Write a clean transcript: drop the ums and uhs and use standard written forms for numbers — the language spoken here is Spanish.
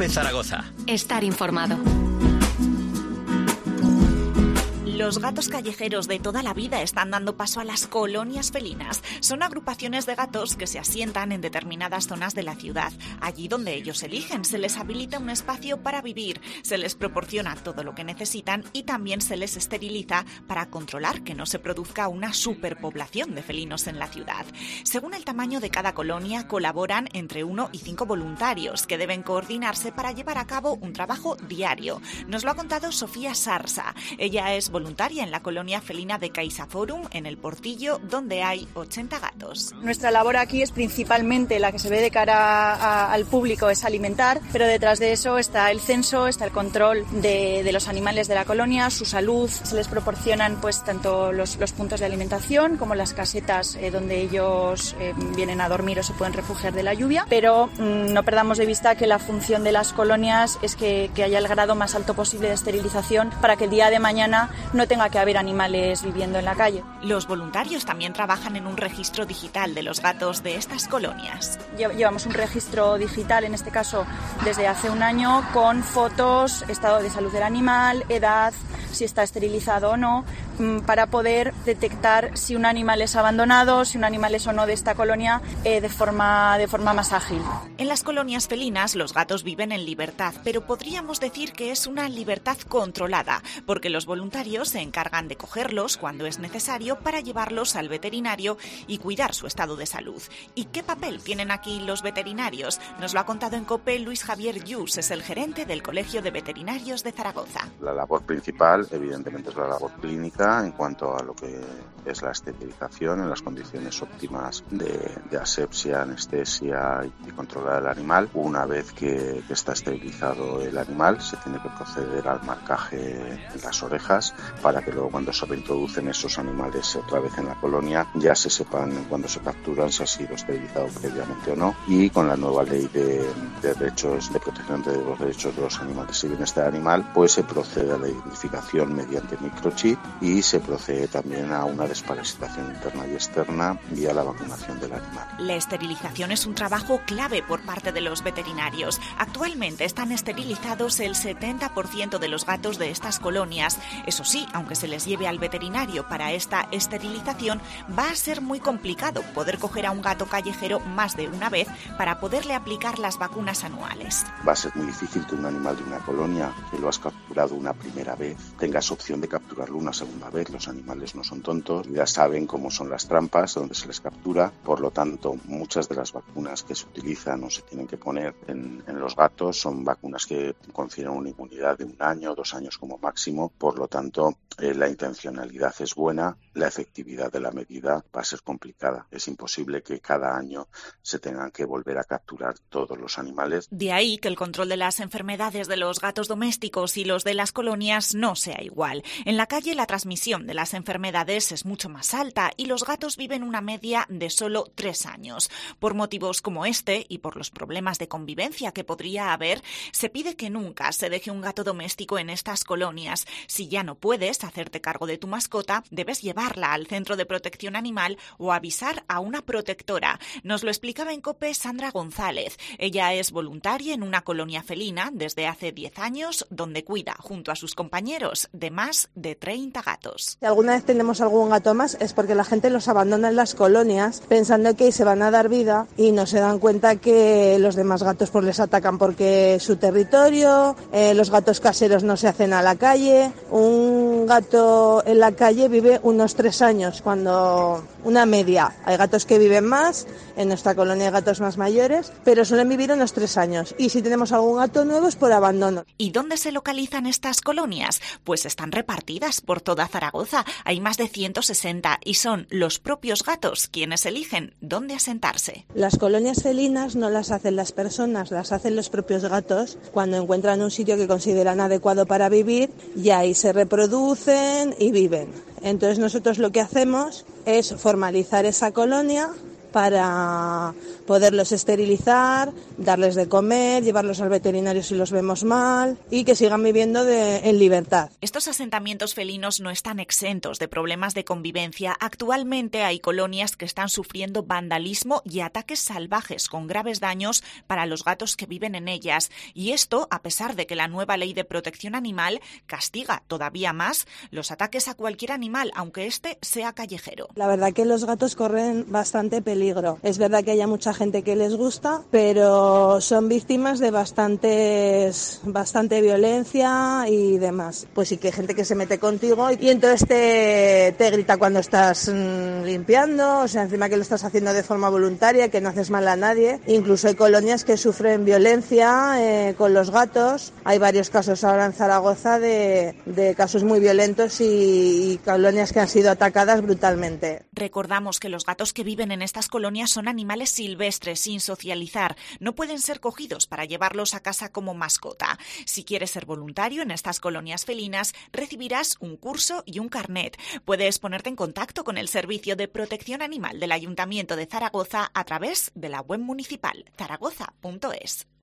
de Zaragoza. Estar informado. Los gatos callejeros de toda la vida están dando paso a las colonias felinas. Son agrupaciones de gatos que se asientan en determinadas zonas de la ciudad. Allí donde ellos eligen, se les habilita un espacio para vivir, se les proporciona todo lo que necesitan y también se les esteriliza para controlar que no se produzca una superpoblación de felinos en la ciudad. Según el tamaño de cada colonia, colaboran entre 1 y 5 voluntarios que deben coordinarse para llevar a cabo un trabajo diario. Nos lo ha contado Sofía Sarsa. Ella es voluntaria en la colonia felina de CaixaForum, en el Portillo, donde hay 80 gatos. Nuestra labor aquí es principalmente la que se ve de cara al público, es alimentar, pero detrás de eso está el censo, está el control de los animales de la colonia, su salud. Se les proporcionan pues tanto los puntos de alimentación como las casetas donde ellos vienen a dormir o se pueden refugiar de la lluvia, pero no perdamos de vista que la función de las colonias es que haya el grado más alto posible de esterilización para que el día de mañana no tenga que haber animales viviendo en la calle. Los voluntarios también trabajan en un registro digital de los gatos de estas colonias. Llevamos un registro digital, en este caso desde hace un año, con fotos, estado de salud del animal, edad, si está esterilizado o no, para poder detectar si un animal es abandonado, si un animal es o no de esta colonia de forma más ágil. En las colonias felinas los gatos viven en libertad, pero podríamos decir que es una libertad controlada, porque los voluntarios se encargan de cogerlos cuando es necesario para llevarlos al veterinario y cuidar su estado de salud. ¿Y qué papel tienen aquí los veterinarios? Nos lo ha contado en COPE Luis Javier Lluís, es el gerente del Colegio de Veterinarios de Zaragoza. La labor principal, evidentemente, es la labor clínica en cuanto a lo que es la esterilización en las condiciones óptimas de asepsia, anestesia y controlar al animal. Una vez que está esterilizado el animal, se tiene que proceder al marcaje en las orejas para que luego, cuando se reintroducen esos animales otra vez en la colonia, ya se sepan cuando se capturan si ha sido esterilizado previamente o no. Y con la nueva ley de derechos de protección de los derechos de los animales y bienestar animal, pues se procede a la identificación mediante microchip y se procede también a una desparasitación interna y externa y a la vacunación del animal. La esterilización es un trabajo clave por parte de los veterinarios. Actualmente están esterilizados el 70% de los gatos de estas colonias. Eso sí, aunque se les lleve al veterinario para esta esterilización, va a ser muy complicado poder coger a un gato callejero más de una vez para poderle aplicar las vacunas anuales. Va a ser muy difícil que un animal de una colonia que lo has capturado una primera vez tengas opción de capturarlo una segunda vez. Los animales no son tontos, ya saben cómo son las trampas donde se les captura. Por lo tanto, muchas de las vacunas que se utilizan o se tienen que poner en los gatos son vacunas que confieren una inmunidad de 1 año, 2 años como máximo. Por lo tanto, la intencionalidad es buena, la efectividad de la medida va a ser complicada. Es imposible que cada año se tengan que volver a capturar todos los animales. De ahí que el control de las enfermedades de los gatos domésticos y los de las colonias no sea igual. En la calle la transmisión de las enfermedades es mucho más alta y los gatos viven una media de solo 3 años. Por motivos como este y por los problemas de convivencia que podría haber, se pide que nunca se deje un gato doméstico en estas colonias. Si ya no puedes hacerte cargo de tu mascota, debes llevarla al centro de protección animal o avisar a una protectora. Nos lo explicaba en COPE Sandra González. Ella es voluntaria en una colonia felina desde hace 10 años, donde cuida, junto a sus compañeros, de más de 30 gatos. Si alguna vez tenemos algún gato más es porque la gente los abandona en las colonias pensando que se van a dar vida y no se dan cuenta que los demás gatos pues les atacan porque es su territorio, los gatos caseros no se hacen a la calle. Un gato en la calle vive unos 3 años, cuando una media. Hay gatos que viven más, en nuestra colonia hay gatos más mayores, pero suelen vivir unos 3 años. Y si tenemos algún gato nuevo es por abandono. ¿Y dónde se localizan estas colonias? Pues están repartidas por toda Zaragoza. Hay más de 160 y son los propios gatos quienes eligen dónde asentarse. Las colonias felinas no las hacen las personas, las hacen los propios gatos cuando encuentran un sitio que consideran adecuado para vivir y ahí se reproducen y viven. Entonces nosotros lo que hacemos es formalizar esa colonia para poderlos esterilizar, darles de comer, llevarlos al veterinario si los vemos mal y que sigan viviendo en libertad. Estos asentamientos felinos no están exentos de problemas de convivencia. Actualmente hay colonias que están sufriendo vandalismo y ataques salvajes con graves daños para los gatos que viven en ellas. Y esto, a pesar de que la nueva ley de protección animal castiga todavía más los ataques a cualquier animal, aunque éste sea callejero. La verdad que los gatos corren bastante peligro. Es verdad que hay mucha gente que les gusta, pero son víctimas de bastante violencia y demás. Pues sí que hay gente que se mete contigo y entonces te grita cuando estás limpiando, o sea, encima que lo estás haciendo de forma voluntaria, que no haces mal a nadie. Incluso hay colonias que sufren violencia con los gatos. Hay varios casos ahora en Zaragoza de casos muy violentos y colonias que han sido atacadas brutalmente. Recordamos que los gatos que viven en estas colonias son animales silvestres, sin socializar. No pueden ser cogidos para llevarlos a casa como mascota. Si quieres ser voluntario en estas colonias felinas, recibirás un curso y un carnet. Puedes ponerte en contacto con el Servicio de Protección Animal del Ayuntamiento de Zaragoza a través de la web municipal zaragoza.es.